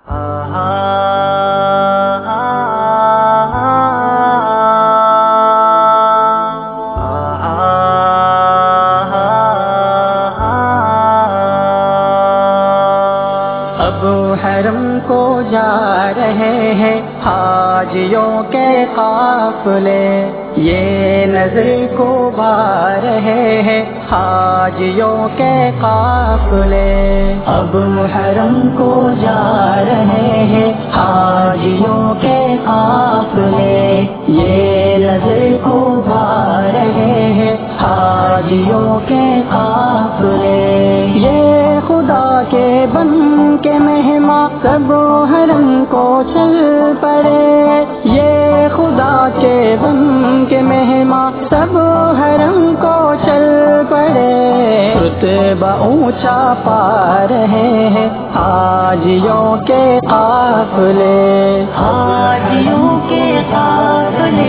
اب حرم کو جا رہے ہیں حاجیوں کے قافلے، یہ نظر کو بھا رہے ہیں حاجیوں کے قافلے۔ اب حرم کو جا رہے ہیں حاجیوں کے قافلے، یہ نظر کو بھا رہے ہیں حاجیوں کے قافلے۔ یہ خدا کے بن کے مہماں سب حرم کو چل پڑے، یہ خدا کے بن کے مہماں سب حرم کو چل پڑے۔ رتبہ اونچا پا رہے ہیں حاجیوں کے قافلے، حاجیوں کے قافلے،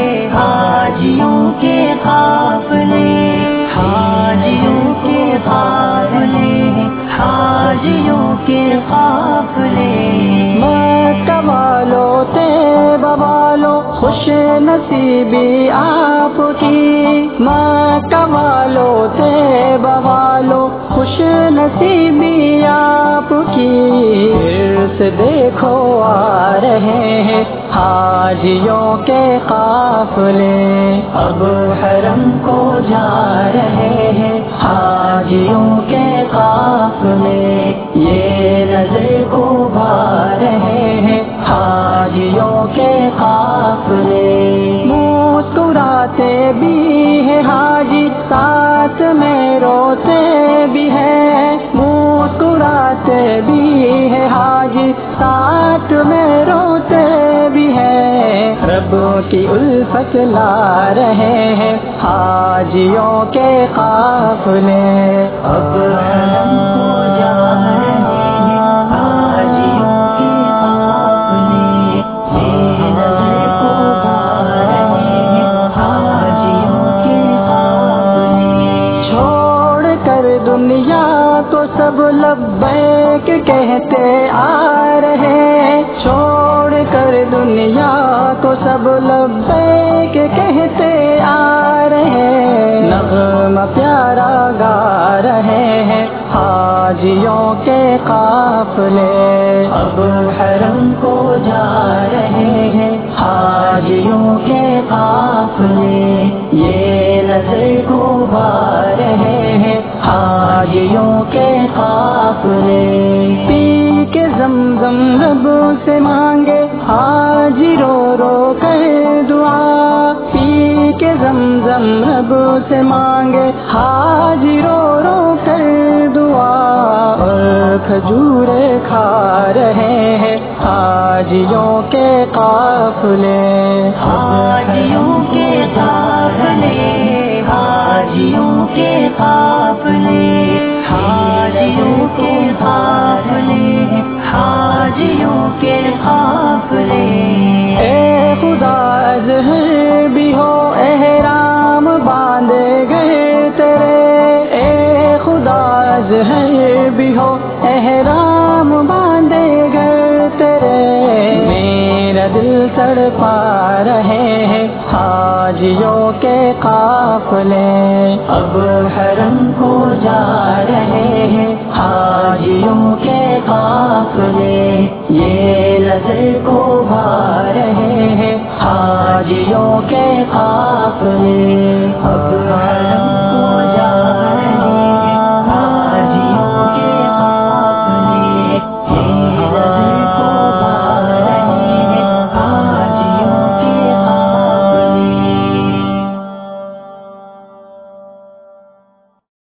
حاجیوں کے قافلے، حاجیوں کے قافلے، حاجیوں کے قافلے۔ مکہ والوں طیبہ والوں خوش نصیبی آپ کی، مکہ والوں طیبہ والوں خوش نصیبی آپ کی۔ پھر سے دیکھو آ رہے ہیں حاجیوں کے قافلے، اب حرم کو جا رہے ہیں حاجیوں کے قافلے، یہ نظر کو بھا رہے ہیں حاجیوں کے قافلے۔ مسکراتے بھی ہیں حاجی ساتھ میں روتے بھی ہیں، مسکراتے بھی ہیں حاجی ساتھ میں روتے بھی ہیں۔ رب کی الفت لا رہے ہیں حاجیوں کے قافلے، اب حرم کو جا رہے ہیں حاجیوں کے قافلے، یہ نظر کو بھا رہے ہیں حاجیوں کے قافلے۔ چھوڑ کر دنیا کو سب لبیک کہتے آ رہے، چھوڑ کر دنیا کو سب لبیک کہتے آ رہے۔ نغمہ پیارا گا رہے ہیں حاجیوں کے قافلے، اب حرم کو جا رہے ہیں حاجیوں کے قافلے، یہ نظر کو بھا رہے ہیں حاجیوں کے قافلے۔ پی کے زمزم رب سے مانگے حاجی رو رو کر دعا، پی کے زمزم رب سے مانگے حاجی رو رو کر دعا۔ اور کھجورے کھا رہے ہیں حاجیوں کے قافلے، حاجیوں کے قافلے، حاجیوں کے قافلے، حاجیوں کے قافلے، حاجیوں کے قافلے۔ اے خدا اظہر بھی ہو احرام باندھے گئے تیرے، اے خدا اظہر بھی ہو احرام باندھے گئے تیرے۔ میرا دل تڑپا رہے ہیں حاجیوں کے قافلے، اب حرم کو جا رہے ہیں حاجیوں کے قافلے، یہ نظر کو بھا رہے ہیں حاجیوں کے قافلے، اب حرم کو